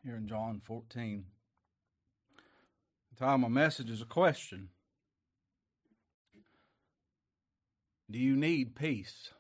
here in John 14. The title of my message is a question. Do you need peace?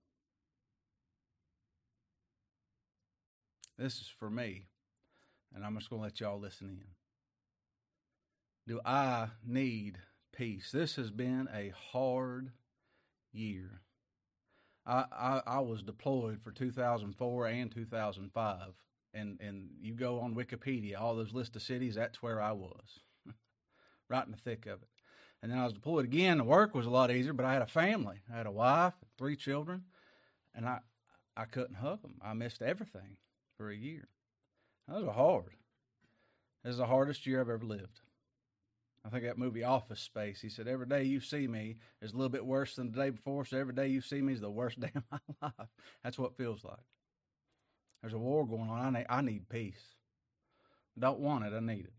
This is for me, and I'm just going to let y'all listen in. Do I need peace? This has been a hard year. I was deployed for 2004 and 2005, and you go on Wikipedia, all those list of cities, that's where I was, right in the thick of it. And then I was deployed again. The work was a lot easier, but I had a family. I had a wife, 3 children, and I couldn't hug them. I missed everything for a year. That was hard. This is the hardest year I've ever lived. I think that movie Office Space, he said, every day you see me is a little bit worse than the day before, so every day you see me is the worst day of my life. That's what it feels like. There's a war going on. I need peace. I don't want it. I need it.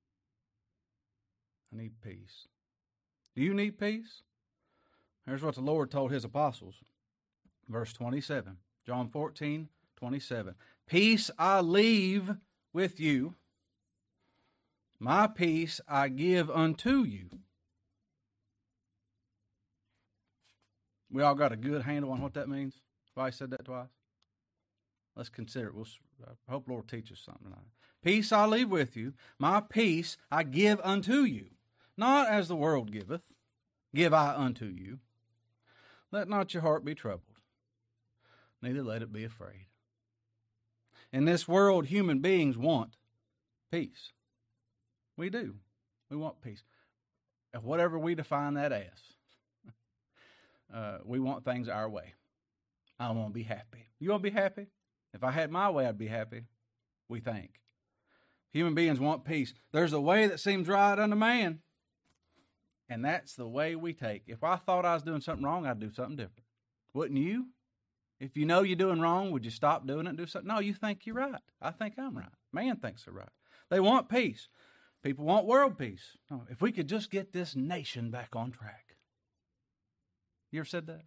I need peace. Do you need peace? Here's what the Lord told his apostles. Verse 27, John 14:27. Peace I leave with you. My peace I give unto you. We all got a good handle on what that means? If I said that twice? Let's consider it. I hope the Lord teaches something tonight. Peace I leave with you. My peace I give unto you. Not as the world giveth, give I unto you. Let not your heart be troubled, neither let it be afraid. In this world, human beings want peace. We do. We want peace. Whatever we define that as. We want things our way. I want to be happy. You want to be happy? If I had my way, I'd be happy. We think. Human beings want peace. There's a way that seems right unto man. And that's the way we take. If I thought I was doing something wrong, I'd do something different. Wouldn't you? If you know you're doing wrong, would you stop doing it and do something? No, you think you're right. I think I'm right. Man thinks they're right. They want peace. People want world peace. No, if we could just get this nation back on track. You ever said that?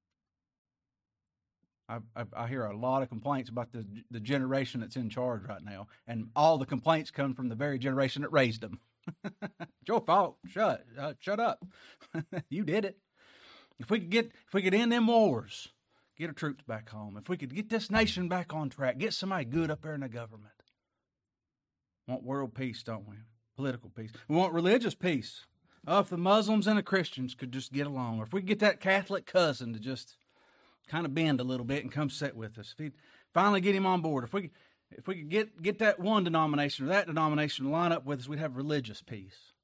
I hear a lot of complaints about the generation that's in charge right now, and all the complaints come from the very generation that raised them. It's your fault. Shut up. You did it. If we could end them wars, get our troops back home. If we could get this nation back on track, get somebody good up there in the government. We want world peace, don't we? Political peace. We want religious peace. Oh, if the Muslims and the Christians could just get along, or if we could get that Catholic cousin to just kind of bend a little bit and come sit with us. If he'd finally get him on board, if we could get that one denomination or that denomination to line up with us, we'd have religious peace.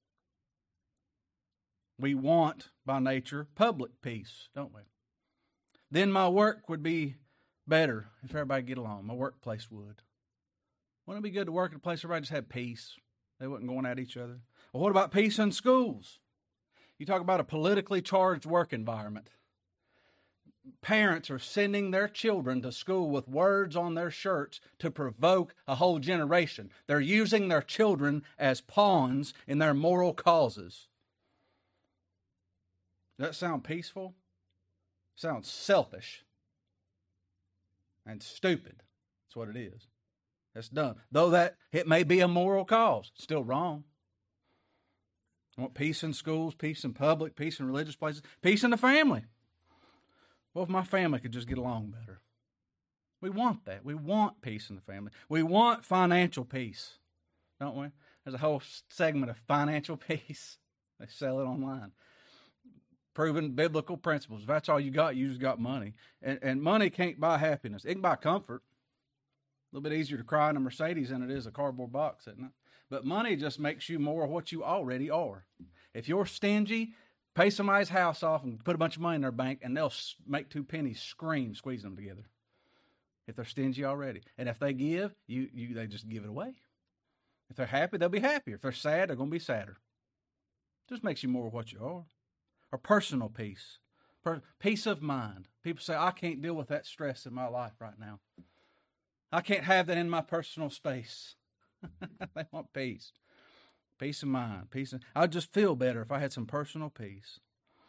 We want, by nature, public peace, don't we? Then my work would be better if everybody get along. My workplace would. Wouldn't it be good to work at a place where everybody just had peace? They wasn't going at each other. Well, what about peace in schools? You talk about a politically charged work environment. Parents are sending their children to school with words on their shirts to provoke a whole generation. They're using their children as pawns in their moral causes. Does that sound peaceful? Sounds selfish and stupid. That's what it is. That's done. Though that it may be a moral cause, it's still wrong. I want peace in schools, peace in public, peace in religious places, peace in the family. Well, if my family could just get along better. We want that. We want peace in the family. We want financial peace, don't we? There's a whole segment of financial peace. They sell it online. Proven biblical principles. If that's all you got, you just got money. And money can't buy happiness. It can buy comfort. A little bit easier to cry in a Mercedes than it is a cardboard box, isn't it? But money just makes you more of what you already are. If you're stingy, pay somebody's house off and put a bunch of money in their bank, and they'll make 2 pennies scream, squeezing them together. If they're stingy already. And if they give, they just give it away. If they're happy, they'll be happier. If they're sad, they're going to be sadder. Just makes you more of what you are. Or personal peace. Peace of mind. People say, I can't deal with that stress in my life right now. I can't have that in my personal space. They want peace. Peace of mind. I'd just feel better if I had some personal peace.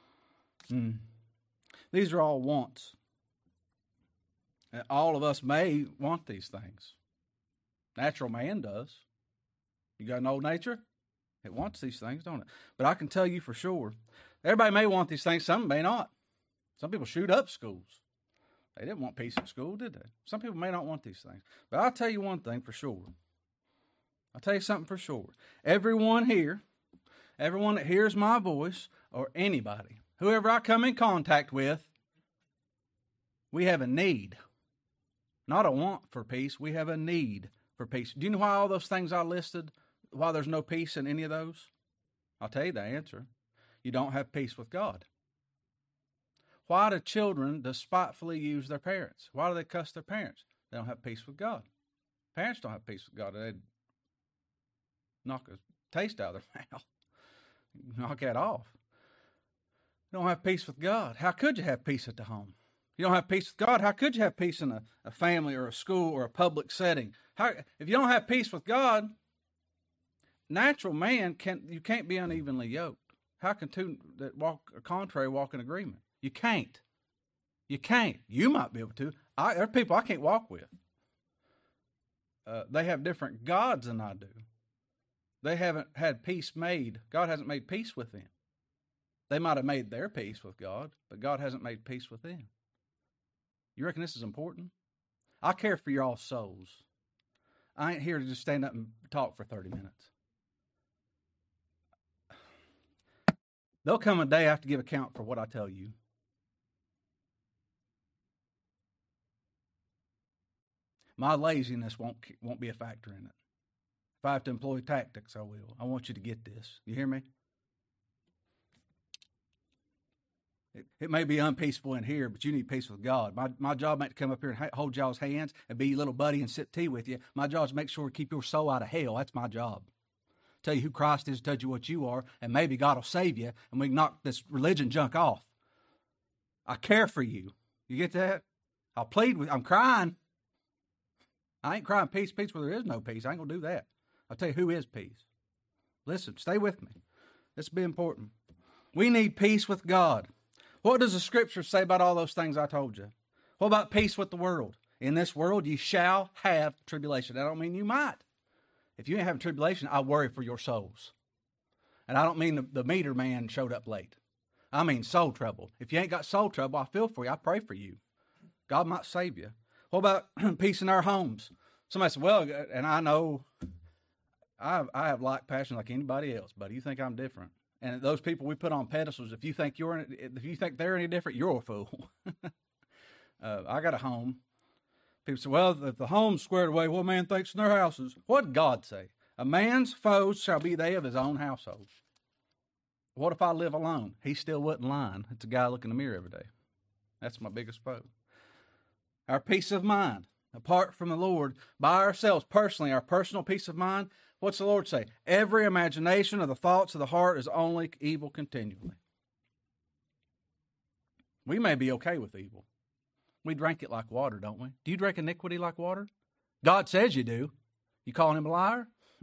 These are all wants. All of us may want these things. Natural man does. You got an old nature? It wants these things, don't it? But I can tell you for sure, everybody may want these things, some may not. Some people shoot up schools. They didn't want peace in school, did they? Some people may not want these things. But I'll tell you one thing for sure. I'll tell you something for sure. Everyone here, everyone that hears my voice, or anybody, whoever I come in contact with, we have a need. Not a want for peace, we have a need for peace. Do you know why all those things I listed, why there's no peace in any of those? I'll tell you the answer. You don't have peace with God. Why do children despitefully use their parents? Why do they cuss their parents? They don't have peace with God. Parents don't have peace with God. They knock a taste out of their mouth. Knock that off. You don't have peace with God. How could you have peace at the home? You don't have peace with God. How could you have peace in a family or a school or a public setting? If you don't have peace with God, natural man you can't be unevenly yoked. How can two that walk contrary walk in agreement? You can't. You can't. You might be able to. There are people I can't walk with. They have different gods than I do. They haven't had peace made. God hasn't made peace with them. They might have made their peace with God, but God hasn't made peace with them. You reckon this is important? I care for your all souls. I ain't here to just stand up and talk for 30 minutes. There'll come a day I have to give account for what I tell you. My laziness won't be a factor in it. If I have to employ tactics, I will. I want you to get this. You hear me? It may be unpeaceful in here, but you need peace with God. My job ain't to come up here and hold y'all's hands and be your little buddy and sip tea with you. My job is to make sure we keep your soul out of hell. That's my job. Tell you who Christ is, tell you what you are, and maybe God will save you, and we can knock this religion junk off. I care for you. You get that? I'll plead with you. I'm crying. I ain't crying peace where there is no peace. I ain't going to do that. I'll tell you who is peace. Listen, stay with me. This will be important. We need peace with God. What does the Scripture say about all those things I told you? What about peace with the world? In this world, you shall have tribulation. I don't mean you might. If you ain't having tribulation, I worry for your souls. And I don't mean the meter man showed up late. I mean soul trouble. If you ain't got soul trouble, I feel for you. I pray for you. God might save you. What about peace in our homes? Somebody said, well, and I know I have like passion like anybody else, but you think I'm different. And those people we put on pedestals, if you think they're any different, you're a fool. I got a home. People say, well, if the home's squared away, what man thinks in their houses? What did God say? A man's foes shall be they of his own household. What if I live alone? He still wasn't lying. It's a guy looking in the mirror every day. That's my biggest foe. Our peace of mind, apart from the Lord, by ourselves, personally, our personal peace of mind, what's the Lord say? Every imagination of the thoughts of the heart is only evil continually. We may be okay with evil. We drink it like water, don't we? Do you drink iniquity like water? God says you do. You calling him a liar?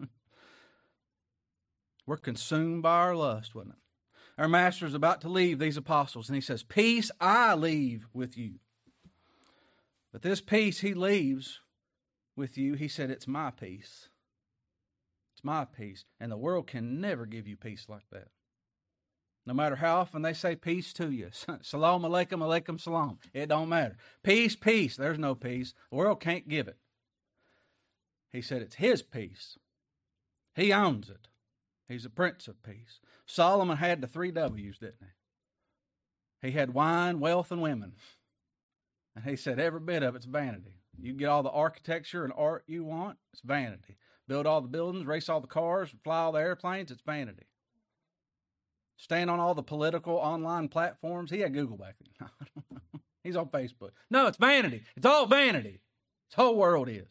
We're consumed by our lust, wasn't it? Our master is about to leave these apostles, and he says, peace I leave with you. But this peace he leaves with you, he said, it's my peace. It's my peace. And the world can never give you peace like that. No matter how often they say peace to you. Shalom alaikum, alaikum salam. It don't matter. Peace, peace. There's no peace. The world can't give it. He said it's his peace. He owns it. He's the Prince of Peace. Solomon had the 3 W's, didn't he? He had wine, wealth, and women. And he said every bit of it's vanity. You can get all the architecture and art you want, it's vanity. Build all the buildings, race all the cars, fly all the airplanes, it's vanity. Stand on all the political online platforms. He had Google back then. He's on Facebook. No, it's vanity. It's all vanity. This whole world is.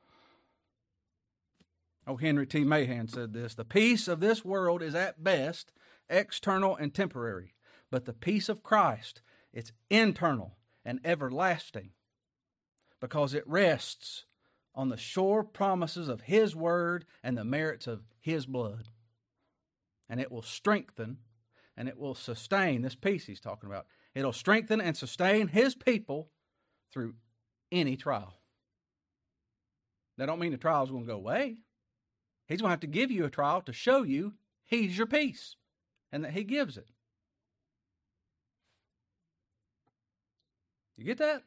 Oh, Henry T. Mahan said this, the peace of this world is at best external and temporary, but the peace of Christ, it's internal and everlasting because it rests on the sure promises of his word and the merits of his blood. And it will strengthen and it will sustain this peace he's talking about. It'll strengthen and sustain his people through any trial. That don't mean the trial's going to go away. He's going to have to give you a trial to show you He's your peace and that He gives it. You get that?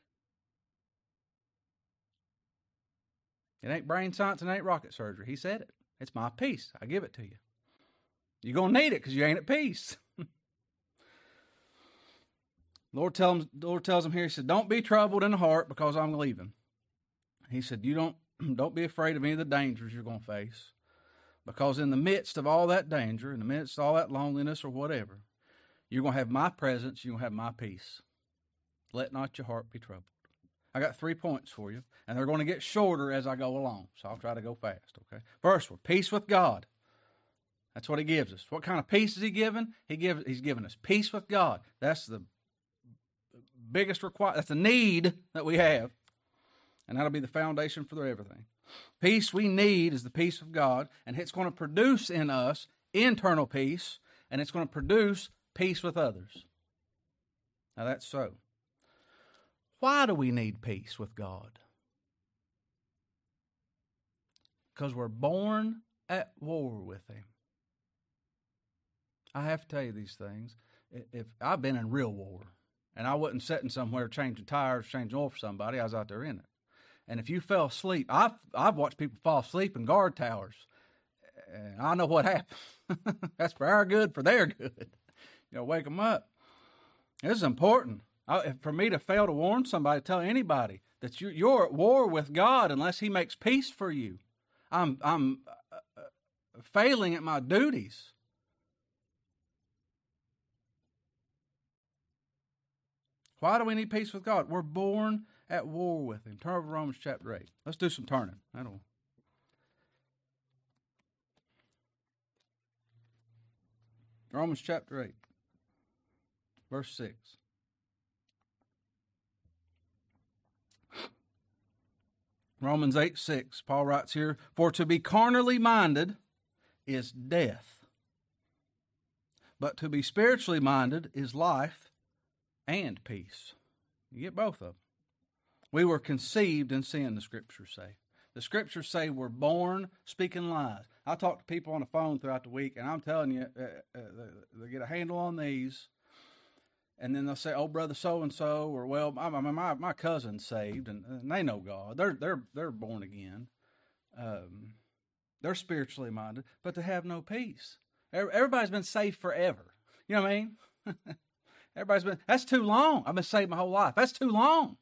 It ain't brain science and it ain't rocket surgery. He said it. It's my peace. I give it to you. You're going to need it because you ain't at peace. Lord tells him here, He said, don't be troubled in the heart because I'm leaving. He said, don't be afraid of any of the dangers you're going to face. Because in the midst of all that danger, in the midst of all that loneliness or whatever, you're going to have my presence, you're going to have my peace. Let not your heart be troubled. I got 3 points for you, and they're going to get shorter as I go along, so I'll try to go fast, okay? First one, peace with God. That's what He gives us. What kind of peace is He giving? He's giving us peace with God. That's the biggest that's the need that we have, and that'll be the foundation for everything. Peace we need is the peace of God, and it's going to produce in us internal peace, and it's going to produce peace with others. Now that's so. Why do we need peace with God? Because we're born at war with Him. I have to tell you these things. If I've been in real war, and I wasn't sitting somewhere changing tires, changing oil for somebody, I was out there in it. And if you fell asleep, I've watched people fall asleep in guard towers, and I know what happened. That's for our good, for their good. You know, wake them up. This is important. For me to fail to warn somebody, tell anybody that you're at war with God unless He makes peace for you. I'm failing at my duties. Why do we need peace with God? We're born at war with Him. Turn over to Romans chapter 8. Let's do some turning. Romans chapter 8, verse 6. Romans 8:6, Paul writes here, for to be carnally minded is death, but to be spiritually minded is life and peace. You get both of them. We were conceived in sin, the Scriptures say. The Scriptures say we're born speaking lies. I talk to people on the phone throughout the week, and I'm telling you, they get a handle on these, and then they'll say, "Oh, brother so-and-so," or, "Well, my cousin's saved," and they know God. They're born again. They're spiritually minded, but they have no peace. Everybody's been saved forever. You know what I mean? That's too long. I've been saved my whole life. That's too long.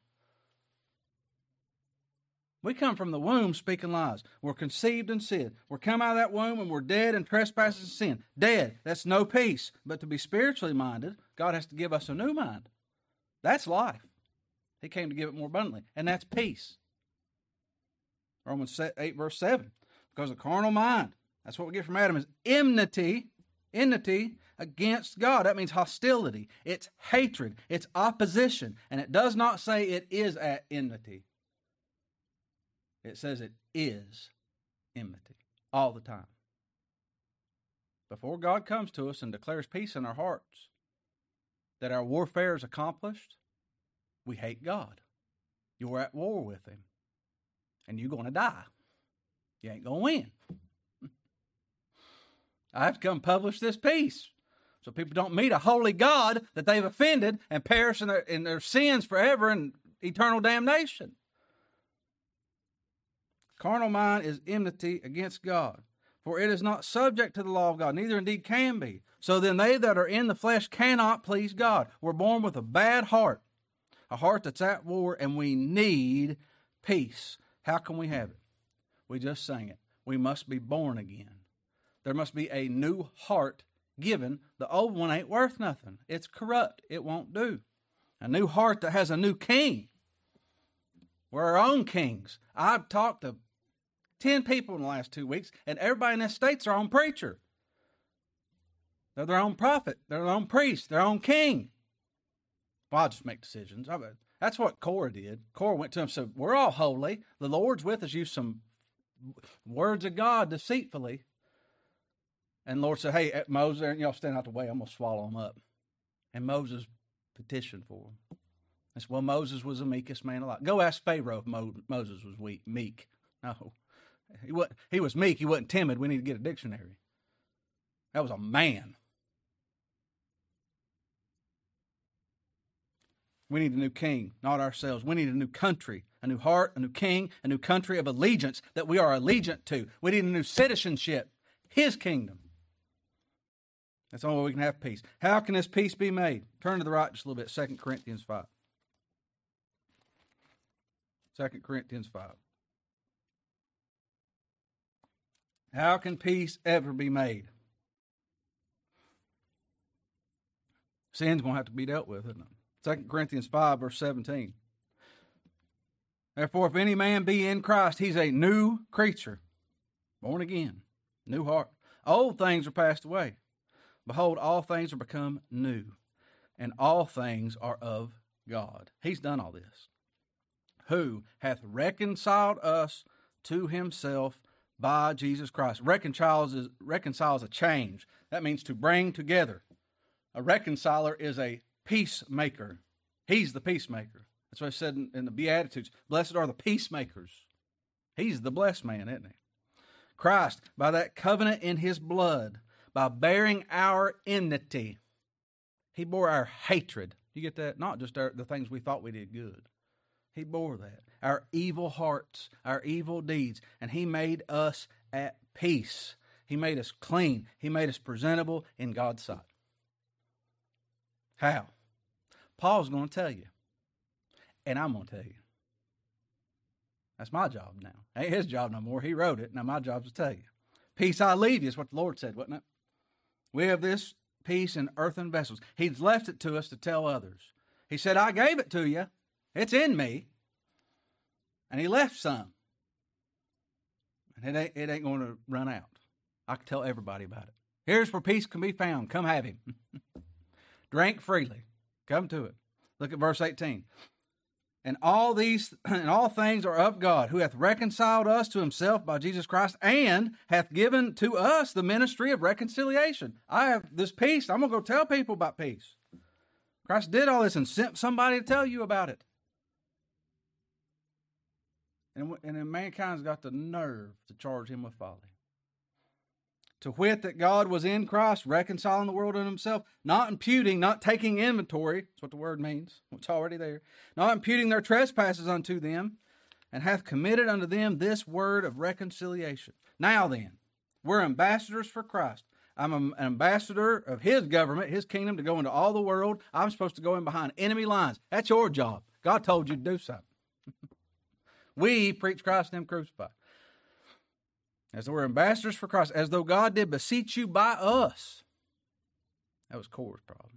We come from the womb speaking lies. We're conceived in sin. We're come out of that womb and we're dead in trespasses and sin. Dead. That's no peace. But to be spiritually minded, God has to give us a new mind. That's life. He came to give it more abundantly. And that's peace. Romans 8 verse 7. Because the carnal mind, that's what we get from Adam, is enmity against God. That means hostility. It's hatred. It's opposition. And it does not say it is at enmity. It says it is enmity all the time. Before God comes to us and declares peace in our hearts, that our warfare is accomplished, we hate God. You're at war with Him. And you're going to die. You ain't going to win. I have to come publish this peace so people don't meet a holy God that they've offended and perish in their sins forever in eternal damnation. Carnal mind is enmity against God, for it is not subject to the law of God, neither indeed can be. So then they that are in the flesh cannot please God. We're born with a bad heart, a heart that's at war, and we need peace. How can we have it? We just sang it. We must be born again. There must be a new heart given. The old one ain't worth nothing. It's corrupt. It won't do. A new heart that has a new king. We're our own kings. I've talked to 10 people in the last 2 weeks, and everybody in this state's their own preacher. They're their own prophet. They're their own priest. Their own king. Well, I'll just make decisions. That's what Korah did. Korah went to him and said, we're all holy. The Lord's with us. Use some words of God deceitfully. And the Lord said, hey, Moses, y'all stand out the way. I'm going to swallow them up. And Moses petitioned for him. I said, well, Moses was the meekest man alive. Go ask Pharaoh if Moses was meek. No. He was meek. He wasn't timid. We need to get a dictionary. That was a man. We need a new king, not ourselves. We need a new country, a new heart, a new king, a new country of allegiance that we are allegiant to. We need a new citizenship, his kingdom. That's the only way we can have peace. How can this peace be made? Turn to the right just a little bit, 2 Corinthians 5. 2 Corinthians 5. How can peace ever be made? Sin's going to have to be dealt with, isn't it? 2 Corinthians 5, verse 17. Therefore, if any man be in Christ, he's a new creature, born again, new heart. Old things are passed away. Behold, all things are become new, and all things are of God. He's done all this. Who hath reconciled us to himself by Jesus Christ. Reconciles a change. That means to bring together. A reconciler is a peacemaker. He's the peacemaker. That's what I said in the Beatitudes. Blessed are the peacemakers. He's the blessed man, isn't he? Christ, by that covenant in his blood, by bearing our enmity, he bore our hatred. You get that? Not just the things we thought we did good. He bore that. Our evil hearts, our evil deeds. And he made us at peace. He made us clean. He made us presentable in God's sight. How? Paul's going to tell you. And I'm going to tell you. That's my job now. Ain't his job no more. He wrote it. Now my job is to tell you. Peace I leave you is what the Lord said, wasn't it? We have this peace in earthen vessels. He's left it to us to tell others. He said, I gave it to you. It's in me. And he left some. And it ain't going to run out. I can tell everybody about it. Here's where peace can be found. Come have him. Drink freely. Come to it. Look at verse 18. And all things are of God, who hath reconciled us to himself by Jesus Christ, and hath given to us the ministry of reconciliation. I have this peace. I'm going to go tell people about peace. Christ did all this and sent somebody to tell you about it. And then mankind's got the nerve to charge him with folly. To wit, that God was in Christ, reconciling the world unto himself, not imputing, not taking inventory, that's what the word means, it's already there, not imputing their trespasses unto them, and hath committed unto them this word of reconciliation. Now then, we're ambassadors for Christ. I'm an ambassador of his government, his kingdom, to go into all the world. I'm supposed to go in behind enemy lines. That's your job. God told you to do something. We preach Christ and him crucified. As though we're ambassadors for Christ, as though God did beseech you by us. That was Korah's problem.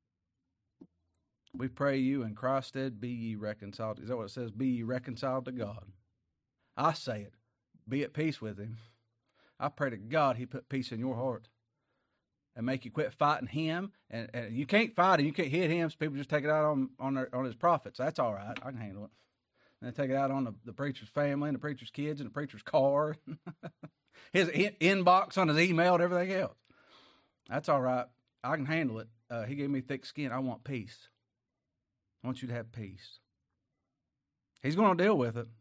We pray you in Christ's stead, be ye reconciled. Is that what it says? Be ye reconciled to God. I say it. Be at peace with him. I pray to God he put peace in your heart and make you quit fighting him. And you can't fight him. You can't hit him. So people just take it out on his prophets. That's all right. I can handle it. And they take it out on the preacher's family and the preacher's kids and the preacher's car, his inbox on his email and everything else. That's all right. I can handle it. He gave me thick skin. I want peace. I want you to have peace. He's going to deal with it.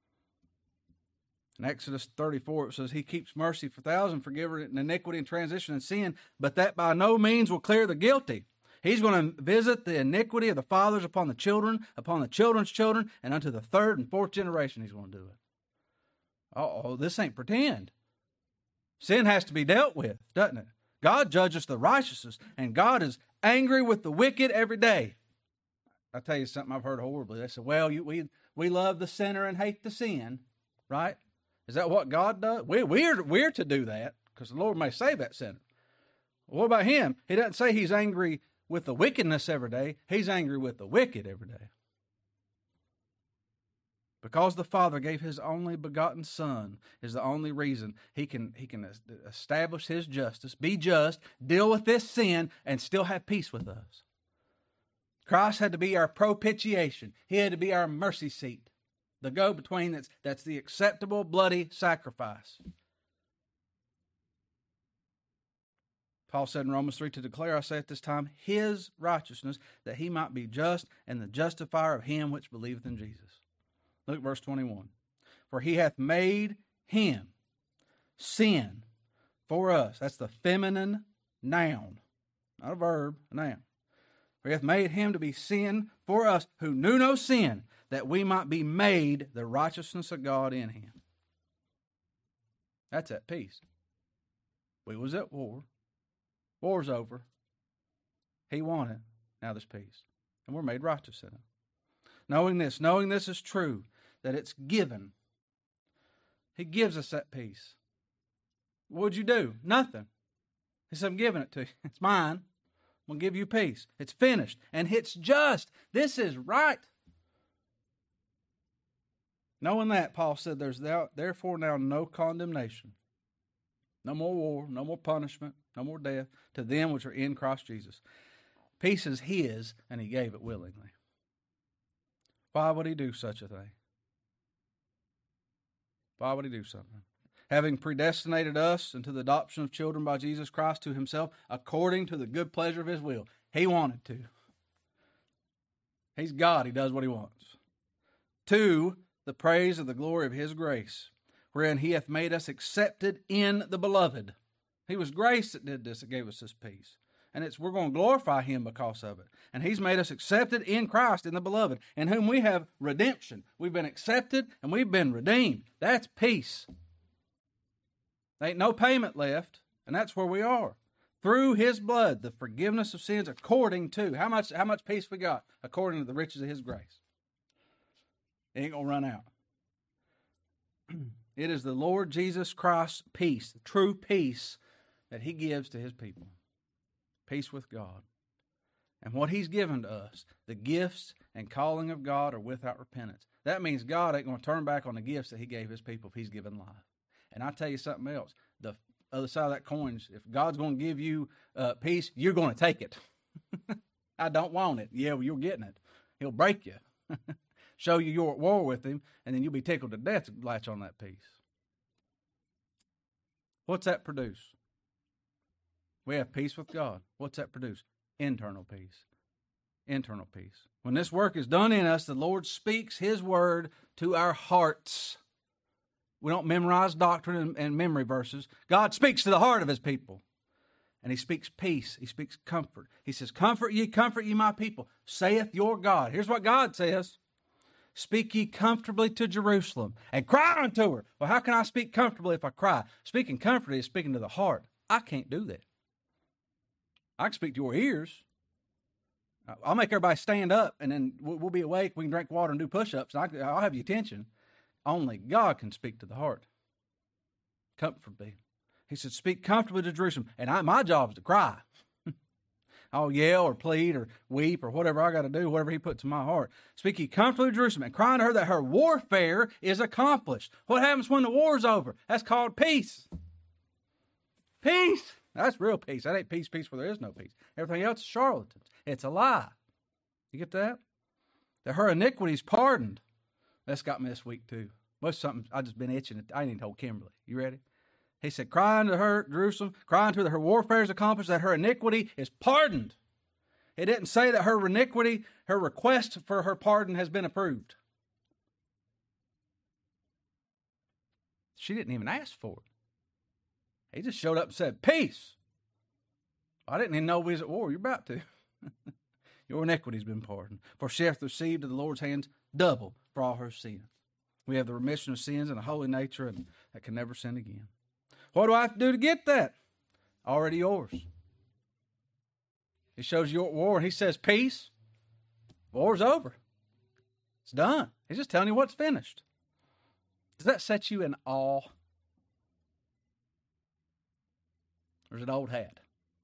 In Exodus 34, it says, he keeps mercy for thousands, forgiving iniquity and transition and sin, but that by no means will clear the guilty. He's going to visit the iniquity of the fathers upon the children's children, and unto the third and fourth generation he's going to do it. Uh-oh, this ain't pretend. Sin has to be dealt with, doesn't it? God judges the righteousness, and God is angry with the wicked every day. I'll tell you something I've heard horribly. They say, well, we love the sinner and hate the sin, right? Is that what God does? We're to do that, because the Lord may save that sinner. What about him? He doesn't say he's angry with the wickedness every day. He's angry with the wicked every day. Because the Father gave his only begotten Son is the only reason he can establish his justice, be just, deal with this sin, and still have peace with us. Christ had to be our propitiation. He had to be our mercy seat. The go-between that's the acceptable bloody sacrifice. Paul said in Romans 3, to declare, I say at this time, his righteousness, that he might be just and the justifier of him which believeth in Jesus. Look at verse 21. For he hath made him sin for us. That's the feminine noun, not a verb, a noun. For he hath made him to be sin for us who knew no sin, that we might be made the righteousness of God in him. That's at peace. We was at war. War's over. He won it. Now there's peace. And we're made righteous in it. Knowing this is true, that it's given. He gives us that peace. What'd you do? Nothing. He said, I'm giving it to you. It's mine. I'm going to give you peace. It's finished. And it's just. This is right. Knowing that, Paul said, there's therefore now no condemnation. No more war, no more punishment, no more death to them which are in Christ Jesus. Peace is his, and he gave it willingly. Why would he do such a thing? Why would he do something? Having predestinated us into the adoption of children by Jesus Christ to himself, according to the good pleasure of his will. He wanted to. He's God. He does what he wants. 2, the praise of the glory of his grace, wherein he hath made us accepted in the beloved. He was grace that did this, that gave us this peace. And we're going to glorify him because of it. And he's made us accepted in Christ, in the beloved, in whom we have redemption. We've been accepted and we've been redeemed. That's peace. There ain't no payment left, and that's where we are. Through his blood, the forgiveness of sins according to, how much peace we got? According to the riches of his grace. It ain't going to run out. It is the Lord Jesus Christ's peace, the true peace that he gives to his people. Peace with God. And what he's given to us, the gifts and calling of God are without repentance. That means God ain't going to turn back on the gifts that he gave his people if he's given life. And I tell you something else. The other side of that coin is if God's going to give you peace, you're going to take it. I don't want it. Yeah, well, you're getting it. He'll break you. Show you you're at war with him, and then you'll be tickled to death to latch on that peace. What's that produce? We have peace with God. What's that produce? Internal peace. Internal peace. When this work is done in us, the Lord speaks his word to our hearts. We don't memorize doctrine and memory verses. God speaks to the heart of his people. And he speaks peace. He speaks comfort. He says, comfort ye, my people, saith your God. Here's what God says. Speak ye comfortably to Jerusalem, and cry unto her. Well, how can I speak comfortably if I cry? Speaking comfortably is speaking to the heart. I can't do that. I can speak to your ears. I'll make everybody stand up, and then we'll be awake. We can drink water and do push-ups, and I'll have your attention. Only God can speak to the heart. Comfortably. He said, speak comfortably to Jerusalem, and my job is to cry. I'll yell or plead or weep or whatever I got to do, whatever he puts in my heart. Speak ye comfortably to Jerusalem, and cry unto her that her warfare is accomplished. What happens when the war's over? That's called peace. Peace. That's real peace. That ain't peace where there is no peace. Everything else is charlatans. It's a lie. You get that? That her iniquity is pardoned. That's got me this week too. Most something I just been itching. I ain't even told Kimberly. You ready? He said, cry unto her, Jerusalem, cry unto her that her warfare is accomplished, that her iniquity is pardoned. It didn't say that her iniquity, her request for her pardon has been approved. She didn't even ask for it. He just showed up and said, peace. I didn't even know we was at war. You're about to. Your iniquity's been pardoned. For she hath received of the Lord's hands double for all her sins. We have the remission of sins and a holy nature and that can never sin again. What do I have to do to get that? Already yours. He shows you at war and he says, peace. War's over. It's done. He's just telling you what's finished. Does that set you in awe? Or is it old hat?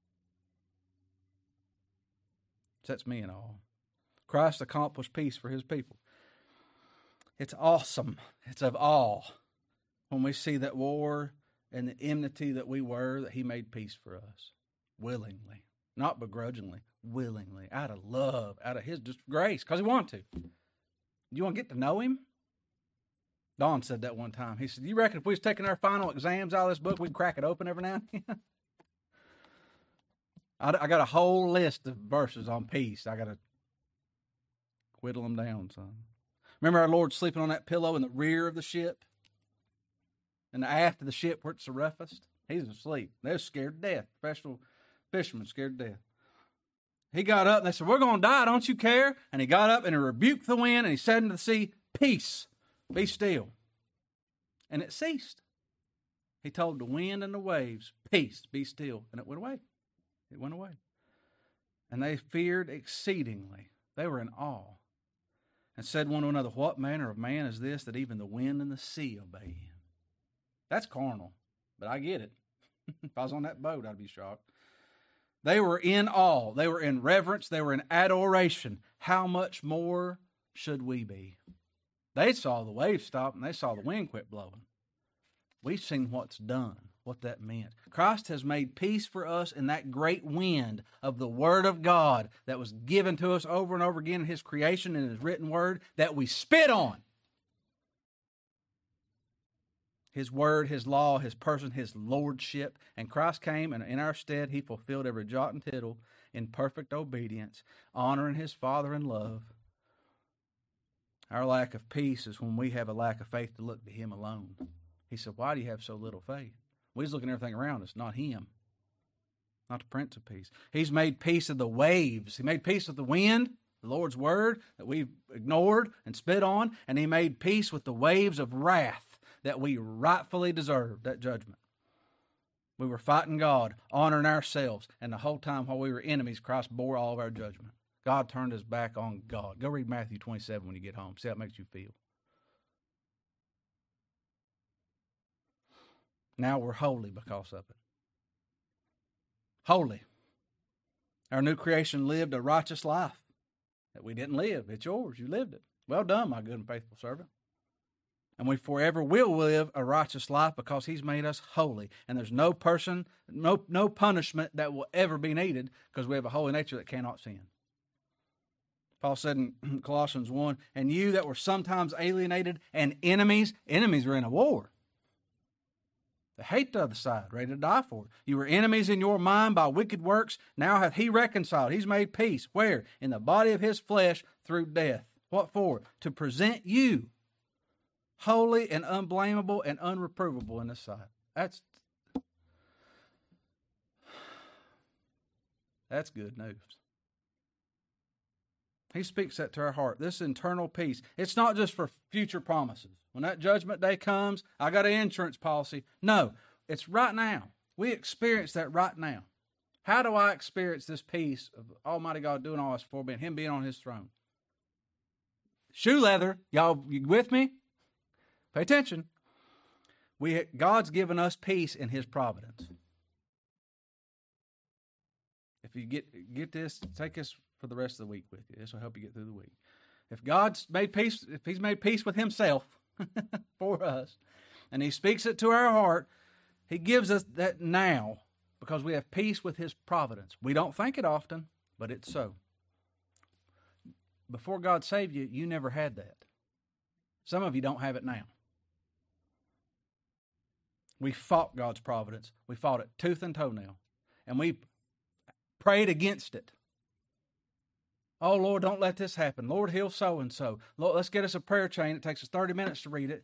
Sets me in awe. Christ accomplished peace for his people. It's awesome. It's of awe when we see that war and the enmity that we were, that he made peace for us willingly, not begrudgingly, willingly, out of love, out of his just grace, because he wanted to. You want to get to know him? Don said that one time. He said, you reckon if we was taking our final exams out of this book, we'd crack it open every now and then? I got a whole list of verses on peace. I got to whittle them down, son. Remember our Lord sleeping on that pillow in the rear of the ship? in the aft of the ship where it's the roughest. He's asleep. They're scared to death. Professional fishermen scared to death. He got up and they said, we're going to die, don't you care? And he got up and he rebuked the wind and he said unto the sea, peace, be still. And it ceased. He told the wind and the waves, peace, be still. And it went away. It went away. And they feared exceedingly. They were in awe. And said one to another, what manner of man is this that even the wind and the sea obey him? That's carnal, but I get it. If I was on that boat, I'd be shocked. They were in awe. They were in reverence. They were in adoration. How much more should we be? They saw the waves stop and they saw the wind quit blowing. We've seen what's done, what that meant. Christ has made peace for us in that great wind of the Word of God that was given to us over and over again in His creation and His written Word that we spit on. His Word, His law, His person, His lordship. And Christ came, and in our stead He fulfilled every jot and tittle in perfect obedience, honoring His Father in love. Our lack of peace is when we have a lack of faith to look to Him alone. He said, why do you have so little faith? We're just looking at everything around us, not Him, not the Prince of Peace. He's made peace of the waves. He made peace with the wind, the Lord's Word that we've ignored and spit on, and He made peace with the waves of wrath that we rightfully deserved, that judgment. We were fighting God, honoring ourselves, and the whole time while we were enemies, Christ bore all of our judgment. God turned His back on God. Go read Matthew 27 when you get home. See how it makes you feel. Now we're holy because of it. Holy. Our new creation lived a righteous life that we didn't live. It's yours. You lived it. Well done, my good and faithful servant. And we forever will live a righteous life because He's made us holy. And there's no person, no punishment that will ever be needed because we have a holy nature that cannot sin. Paul said in Colossians 1, and you that were sometimes alienated and enemies are in a war. They hate the other side, ready to die for it. You were enemies in your mind by wicked works. Now hath He reconciled. He's made peace. Where? In the body of His flesh through death. What for? To present you holy and unblameable and unreprovable in His sight. That's good news. He speaks that to our heart. This internal peace. It's not just for future promises. When that judgment day comes, I got an insurance policy. No, it's right now. We experience that right now. How do I experience this peace of Almighty God doing all this for me and Him being on His throne? Shoe leather. Y'all, you with me? Pay attention. God's given us peace in His providence. If you get this, take this for the rest of the week with you. This will help you get through the week. If God's made peace, if He's made peace with Himself for us, and He speaks it to our heart, He gives us that now because we have peace with His providence. We don't think it often, but it's so. Before God saved you, you never had that. Some of you don't have it now. We fought God's providence. We fought it tooth and toenail. And we prayed against it. Oh, Lord, don't let this happen. Lord, heal so-and-so. Lord, let's get us a prayer chain. It takes us 30 minutes to read it.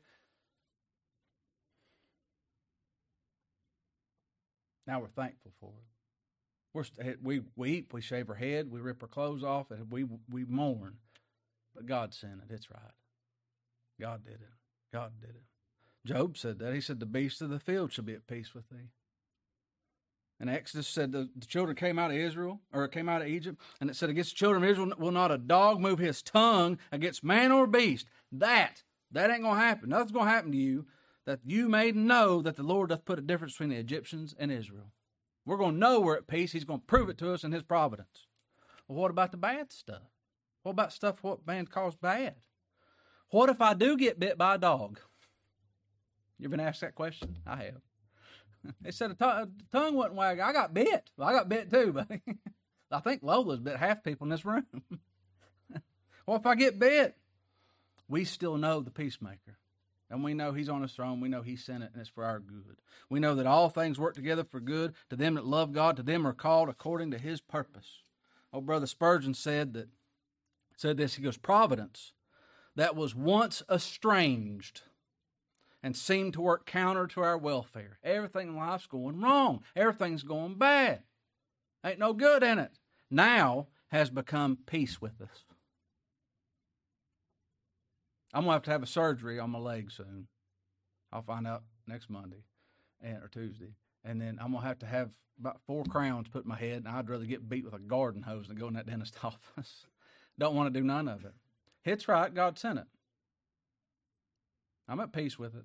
Now we're thankful for it. We weep, we shave our head, we rip our clothes off, and we mourn. But God sent it. It's right. God did it. God did it. Job said that. He said, the beasts of the field shall be at peace with thee. And Exodus said the children came out of Israel, or came out of Egypt, and it said, against the children of Israel will not a dog move his tongue against man or beast. That ain't going to happen. Nothing's going to happen to you, that you may know that the Lord doth put a difference between the Egyptians and Israel. We're going to know we're at peace. He's going to prove it to us in His providence. Well, what about the bad stuff? What about stuff what man calls bad? What if I do get bit by a dog? You ever been asked that question? I have. They said a tongue wasn't wagging. I got bit. Well, I got bit too, buddy. I think Lola's bit half people in this room. What if I get bit? We still know the peacemaker. And we know He's on His throne. We know He sent it, and it's for our good. We know that all things work together for good to them that love God, to them are called according to His purpose. Old Brother Spurgeon said this. He goes, providence that was once estranged and seem to work counter to our welfare. Everything in life's going wrong. Everything's going bad. Ain't no good in it. Now has become peace with us. I'm going to have a surgery on my leg soon. I'll find out next Monday or Tuesday. And then I'm going to have about 4 crowns put in my head, and I'd rather get beat with a garden hose than go in that dentist's office. Don't want to do none of it. It's right. God sent it. I'm at peace with it.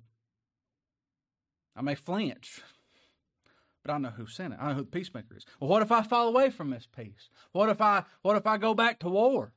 I may flinch, but I know who sent it. I know who the peacemaker is. Well, what if I fall away from this peace? What if I go back to war?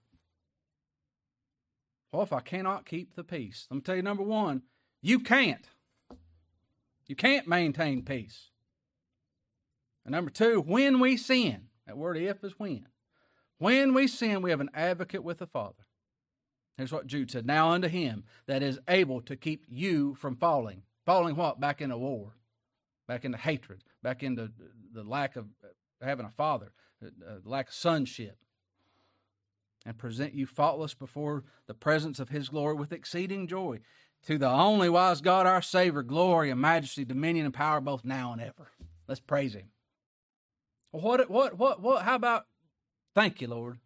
Well, if I cannot keep the peace, let me tell you, number one, you can't. You can't maintain peace. And number two, when we sin, that word if is when. When we sin, we have an advocate with the Father. Here's what Jude said. Now unto him that is able to keep you from falling. Falling what? Back into war. Back into hatred. Back into the lack of having a father. The lack of sonship. And present you faultless before the presence of his glory with exceeding joy. To the only wise God, our Savior, glory and majesty, dominion and power, both now and ever. Let's praise him. What, how about, thank you, Lord.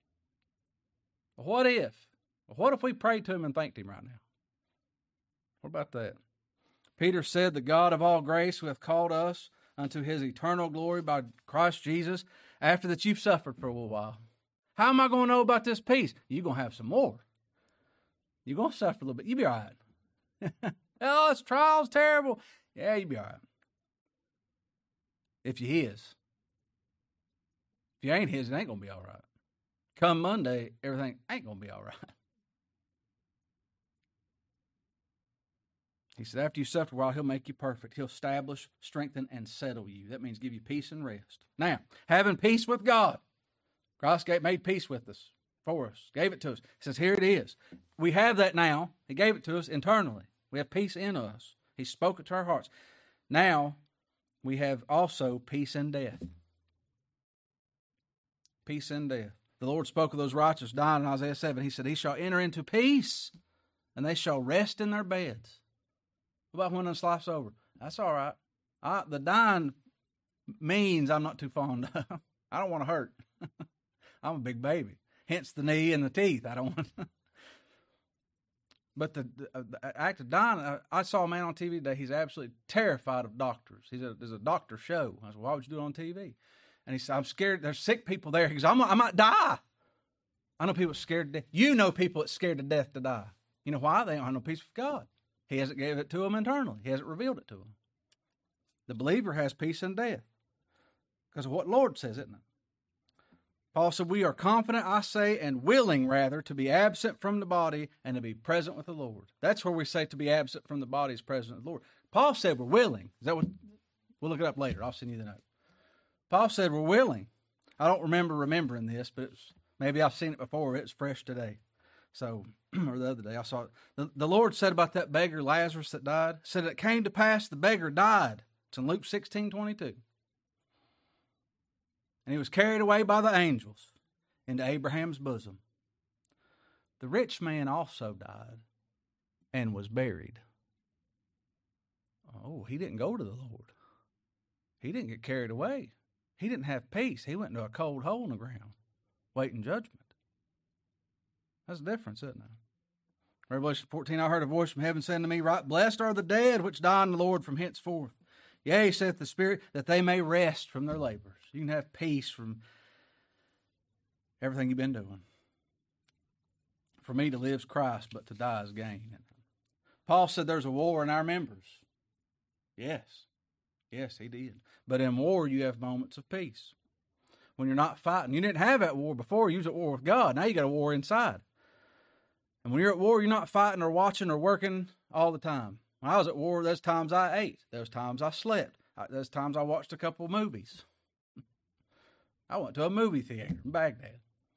What if we prayed to him and thanked him right now? What about that? Peter said, the God of all grace who hath called us unto his eternal glory by Christ Jesus, after that you've suffered for a little while. How am I going to know about this peace? You're going to have some more. You're going to suffer a little bit. You'll be all right. Oh, this trial's terrible. Yeah, you'll be all right. If you're his. If you ain't his, it ain't going to be all right. Come Monday, everything ain't going to be all right. He said, after you suffer a while, he'll make you perfect. He'll establish, strengthen, and settle you. That means give you peace and rest. Now, having peace with God. Christ made peace with us, for us, gave it to us. He says, here it is. We have that now. He gave it to us internally. We have peace in us. He spoke it to our hearts. Now, we have also peace in death. Peace in death. The Lord spoke of those righteous dying in Isaiah 7. He said, he shall enter into peace, and they shall rest in their beds. What about when this life's over? That's all right. The dying means I'm not too fond of. I don't want to hurt. I'm a big baby. Hence the knee and the teeth. I don't want But the act of dying, I saw a man on TV today. He's absolutely terrified of doctors. There's a doctor show. I said, why would you do it on TV? And he said, I'm scared. There's sick people there. He goes, I might die. I know people scared to death. You know people that's scared to death to die. You know why? They don't have no peace with God. He hasn't given it to them internally. He hasn't revealed it to them. The believer has peace in death because of what Lord says, isn't it? Paul said, we are confident, I say, and willing, rather, to be absent from the body and to be present with the Lord. That's where we say to be absent from the body is present with the Lord. Paul said we're willing. Is that what? We'll look it up later. I'll send you the note. Paul said we're willing. I don't remember remembering this, but maybe I've seen it before. It's fresh today. So, or the other day, I saw it. The Lord said about that beggar Lazarus that died, said it came to pass the beggar died. It's in Luke 16:22. And he was carried away by the angels into Abraham's bosom. The rich man also died and was buried. Oh, he didn't go to the Lord. He didn't get carried away. He didn't have peace. He went into a cold hole in the ground, waiting judgment. That's the difference, isn't it? Revelation 14, I heard a voice from heaven saying to me, right, blessed are the dead which die in the Lord from henceforth. Yea, saith the Spirit, that they may rest from their labors. You can have peace from everything you've been doing. For me to live is Christ, but to die is gain. Paul said there's a war in our members. Yes. Yes, he did. But in war, you have moments of peace. When you're not fighting. You didn't have that war before. You was at war with God. Now you got a war inside. And when you're at war, you're not fighting or watching or working all the time. When I was at war, there's times I ate. There's times I slept. There's times I watched a couple of movies. I went to a movie theater in Baghdad.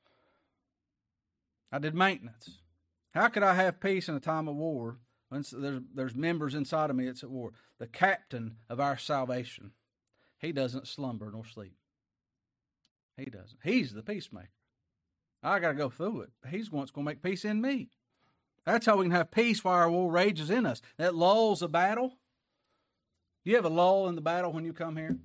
I did maintenance. How could I have peace in a time of war when there's members inside of me that's at war? The captain of our salvation, he doesn't slumber nor sleep. He doesn't. He's the peacemaker. I got to go through it. He's the one that's going to make peace in me. That's how we can have peace while our war rages in us. That lulls a battle. Do you have a lull in the battle when you come here?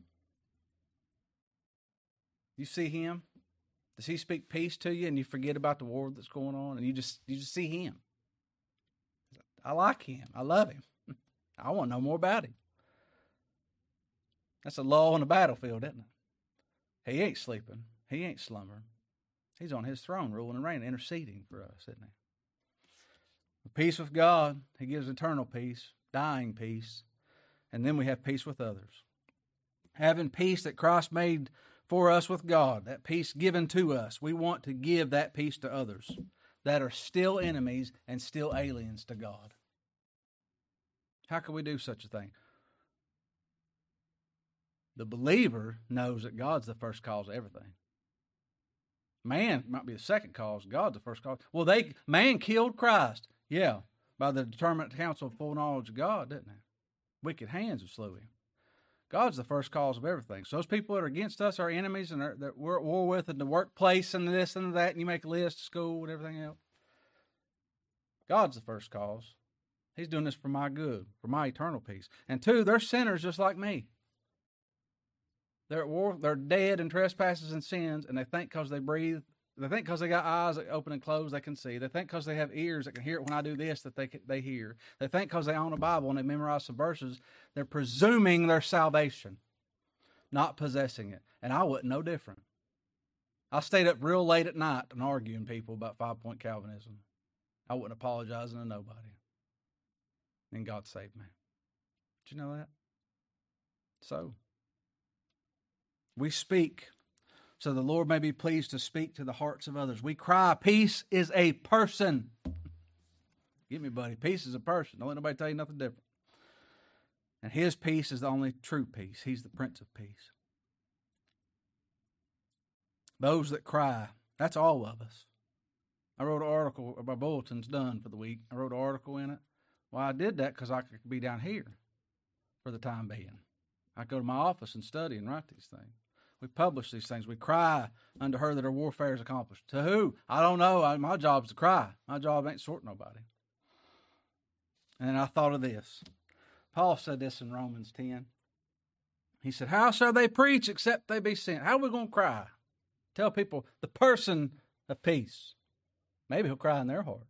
You see him? Does he speak peace to you and you forget about the war that's going on and you just see him? I like him. I love him. I want to know more about him. That's a lull on the battlefield, isn't it? He ain't sleeping. He ain't slumbering. He's on his throne, ruling and reigning, interceding for us, isn't he? The peace with God, he gives eternal peace, dying peace, and then we have peace with others. Having peace that Christ made for us with God, that peace given to us, we want to give that peace to others that are still enemies and still aliens to God. How can we do such a thing? The believer knows that God's the first cause of everything. Man might be the second cause. God's the first cause. Well, man killed Christ. Yeah, by the determinate counsel of full knowledge of God, didn't it? Wicked hands have slew him. God's the first cause of everything. So those people that are against us, our enemies, and that we're at war with in the workplace and this and that, and you make a list, school, and everything else. God's the first cause. He's doing this for my good, for my eternal peace. And two, they're sinners just like me. They're at war. They're dead in trespasses and sins, and they think because they breathe, they think because they got eyes that open and close, they can see. They think because they have ears that can hear it when I do this, that they hear. They think because they own a Bible and they memorize some verses, they're presuming their salvation, not possessing it. And I wasn't no different. I stayed up real late at night and arguing people about 5-point Calvinism. I wasn't apologizing to nobody. And God saved me. Did you know that? So, we speak so the Lord may be pleased to speak to the hearts of others. We cry, peace is a person. Get me, buddy. Peace is a person. Don't let nobody tell you nothing different. And his peace is the only true peace. He's the Prince of Peace. Those that cry, that's all of us. I wrote an article, my bulletin's done for the week. I wrote an article in it. Well, I did that because I could be down here for the time being. I go to my office and study and write these things. We publish these things. We cry unto her that her warfare is accomplished. To who? I don't know. My job's to cry. My job ain't to sort nobody. And I thought of this. Paul said this in Romans 10. He said, how shall they preach except they be sent? How are we going to cry? Tell people the person of peace. Maybe he'll cry in their heart.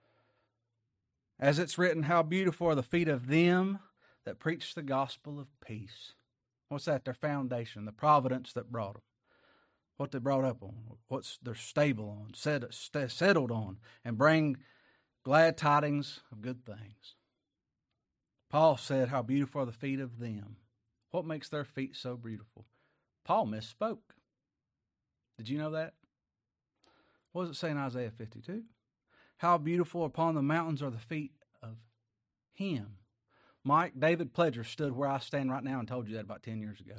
As it's written, how beautiful are the feet of them that preach the gospel of peace. What's that? Their foundation, the providence that brought them. What they brought up on, what they're stable on, settled on, and bring glad tidings of good things. Paul said, how beautiful are the feet of them. What makes their feet so beautiful? Paul misspoke. Did you know that? What does it say in Isaiah 52? How beautiful upon the mountains are the feet of him. Mike, David Pledger stood where I stand right now and told you that about 10 years ago.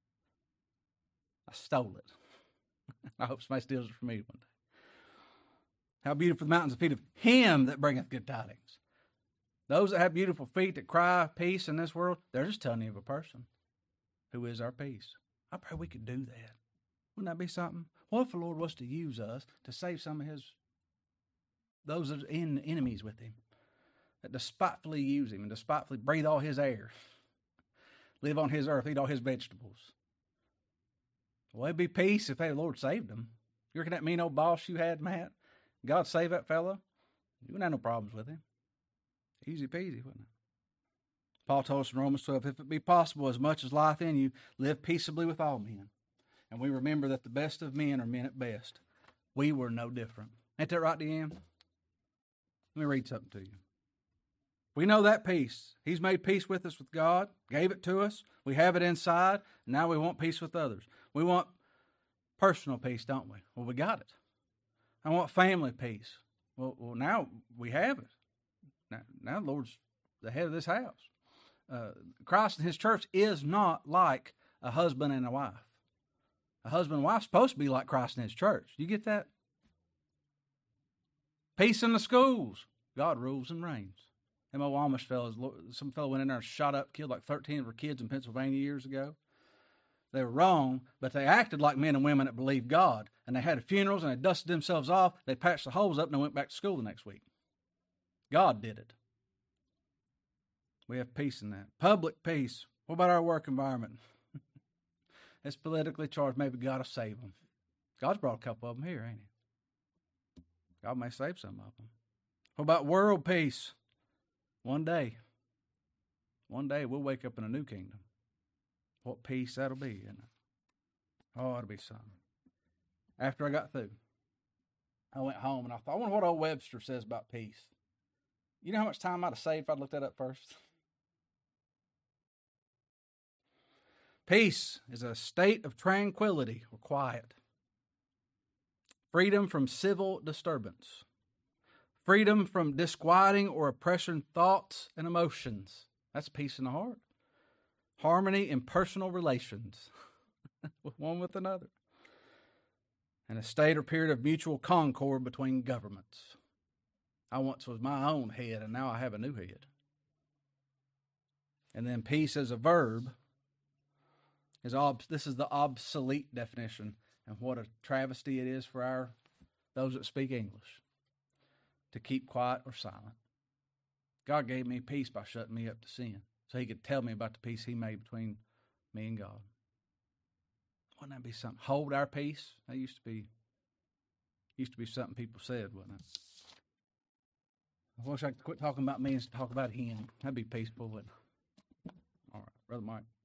I stole it. I hope somebody steals it from me one day. How beautiful the mountains are the feet of him that bringeth good tidings. Those that have beautiful feet that cry peace in this world, they're just telling you of a person who is our peace. I pray we could do that. Wouldn't that be something? What if the Lord was to use us to save some of those that are enemies with him, that despitefully use him and despitefully breathe all his air, live on his earth, eat all his vegetables? Well, it'd be peace if the Lord saved them. You reckon that mean old boss you had, Matt? God saved that fella? You wouldn't have no problems with him. Easy peasy, wouldn't it? Paul told us in Romans 12, if it be possible, as much as lieth in you, live peaceably with all men. And we remember that the best of men are men at best. We were no different. Ain't that right, Deanne? Let me read something to you. We know that peace. He's made peace with us with God, gave it to us. We have it inside, and now we want peace with others. We want personal peace, don't we? Well, we got it. I want family peace. Well, now we have it. Now the Lord's the head of this house. Christ and his church is not like a husband and a wife. A husband and wife supposed to be like Christ and his church. You get that? Peace in the schools. God rules and reigns. And my Amish fellows, some fellow went in there and shot up, killed like 13 of our kids in Pennsylvania years ago. They were wrong, but they acted like men and women that believed God. And they had funerals and they dusted themselves off. They patched the holes up and they went back to school the next week. God did it. We have peace in that. Public peace. What about our work environment? It's politically charged. Maybe God will save them. God's brought a couple of them here, ain't he? God may save some of them. What about world peace? One day we'll wake up in a new kingdom. What peace that'll be, isn't it? Oh, it'll be something. After I got through, I went home and I thought, I wonder what old Webster says about peace. You know how much time I'd have saved if I'd looked that up first? Peace is a state of tranquility or quiet. Freedom from civil disturbance. Freedom from disquieting or oppressing thoughts and emotions. That's peace in the heart. Harmony in personal relations, one with another. And a state or period of mutual concord between governments. I once was my own head, and now I have a new head. And then peace as a verb this is the obsolete definition, and what a travesty it is for those that speak English to keep quiet or silent. God gave me peace by shutting me up to sin, so he could tell me about the peace he made between me and God. Wouldn't that be something? Hold our peace. That used to be something people said, wasn't it? I wish I could quit talking about me and talk about him. That'd be peaceful, wouldn't it? All right, Brother Mike.